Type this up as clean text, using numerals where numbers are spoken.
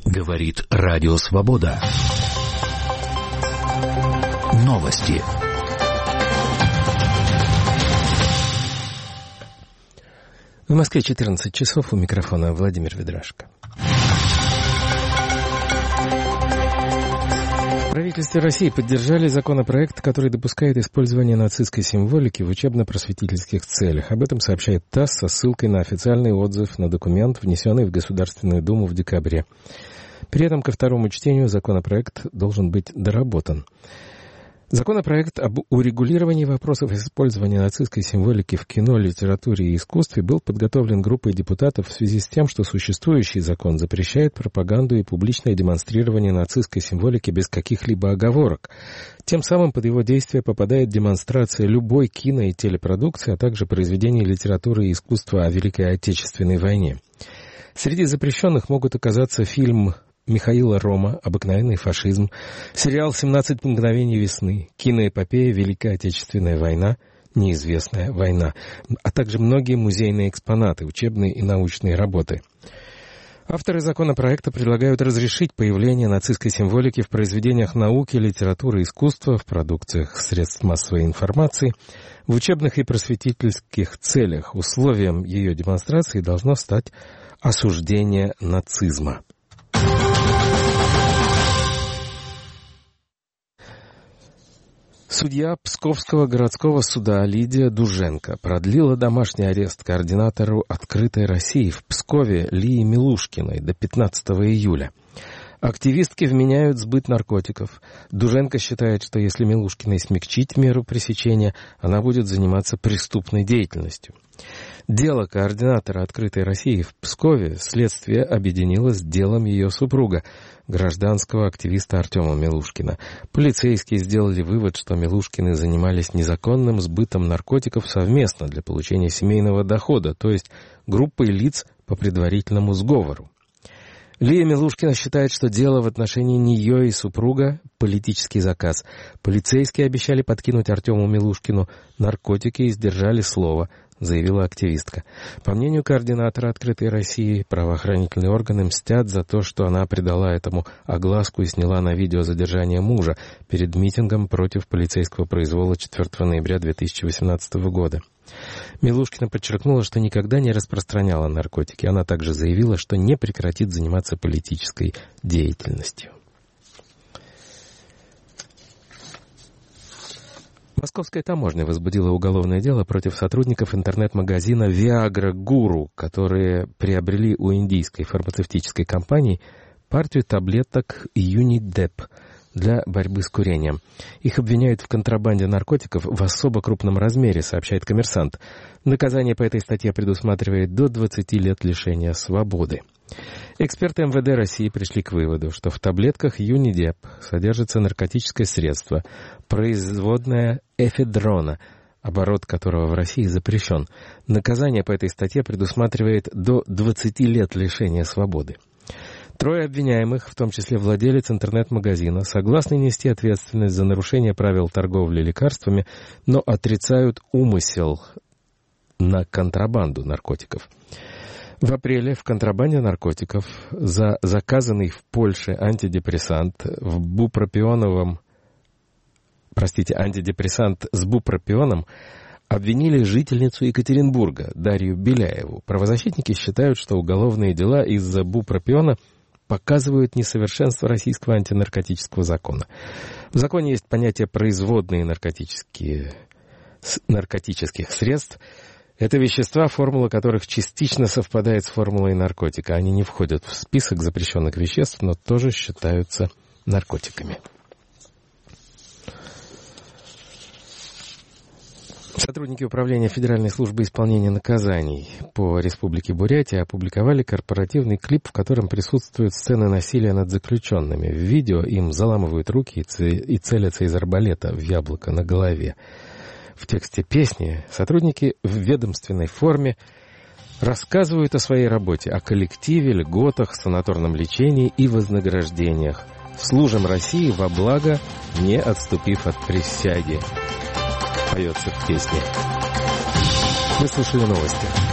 Говорит Радио Свобода. Новости. В Москве 14 часов, у микрофона Владимир Ведрашко. В правительстве России поддержали законопроект, который допускает использование нацистской символики в учебно-просветительских целях. Об этом сообщает ТАСС со ссылкой на официальный отзыв на документ, внесенный в Государственную Думу в декабре. При этом ко второму чтению законопроект должен быть доработан. Законопроект об урегулировании вопросов использования нацистской символики в кино, литературе и искусстве был подготовлен группой депутатов в связи с тем, что существующий закон запрещает пропаганду и публичное демонстрирование нацистской символики без каких-либо оговорок. Тем самым под его действие попадает демонстрация любой кино- и телепродукции, а также произведений литературы и искусства о Великой Отечественной войне. Среди запрещенных могут оказаться фильм Михаила Рома «Обыкновенный фашизм», сериал «17 мгновений весны», киноэпопея «Великая Отечественная война», «Неизвестная война», а также многие музейные экспонаты, учебные и научные работы. Авторы законопроекта предлагают разрешить появление нацистской символики в произведениях науки, литературы и искусства, в продукциях средств массовой информации, в учебных и просветительских целях. Условием ее демонстрации должно стать осуждение нацизма. Судья Псковского городского суда Лидия Дуженко продлила домашний арест координатору «Открытой России» в Пскове Лии Милушкиной до 15 июля. Активистки вменяют сбыт наркотиков. Дуженко считает, что если Милушкиной смягчить меру пресечения, она будет заниматься преступной деятельностью. Дело координатора «Открытой России» в Пскове следствие объединило с делом ее супруга, гражданского активиста Артема Милушкина. Полицейские сделали вывод, что Милушкины занимались незаконным сбытом наркотиков совместно для получения семейного дохода, то есть группой лиц по предварительному сговору. Лия Милушкина считает, что дело в отношении нее и супруга – политический заказ. Полицейские обещали подкинуть Артему Милушкину наркотики и сдержали слово, заявила активистка. По мнению координатора «Открытой России», правоохранительные органы мстят за то, что она придала этому огласку и сняла на видео задержание мужа перед митингом против полицейского произвола 4 ноября 2018 года. Милушкина подчеркнула, что никогда не распространяла наркотики. Она также заявила, что не прекратит заниматься политической деятельностью. Московская таможня возбудила уголовное дело против сотрудников интернет-магазина «Виагра Гуру», которые приобрели у индийской фармацевтической компании партию таблеток Юнидеп для борьбы с курением. Их обвиняют в контрабанде наркотиков в особо крупном размере, сообщает «Коммерсант». Наказание по этой статье предусматривает до 20 лет лишения свободы. Эксперты МВД России пришли к выводу, что в таблетках Юнидеп содержится наркотическое средство, производное эфедрона, оборот которого в России запрещен. Наказание по этой статье предусматривает до 20 лет лишения свободы. Трое обвиняемых, в том числе владелец интернет-магазина, согласны нести ответственность за нарушение правил торговли лекарствами, но отрицают умысел на контрабанду наркотиков. В апреле в контрабанде наркотиков за заказанный в Польше антидепрессант антидепрессант с бупропионом обвинили жительницу Екатеринбурга Дарью Беляеву. Правозащитники считают, что уголовные дела из-за бупропиона показывают несовершенство российского антинаркотического закона. В законе есть понятие «производные наркотических средств». Это вещества, формула которых частично совпадает с формулой наркотика. Они не входят в список запрещенных веществ, но тоже считаются наркотиками. Сотрудники Управления Федеральной службы исполнения наказаний по Республике Бурятия опубликовали корпоративный клип, в котором присутствуют сцены насилия над заключенными. В видео им заламывают руки и целятся из арбалета в яблоко на голове. В тексте песни сотрудники в ведомственной форме рассказывают о своей работе, о коллективе, льготах, санаторном лечении и вознаграждениях. «Служим России во благо, не отступив от присяги», поется в песне. Вы слушали новости.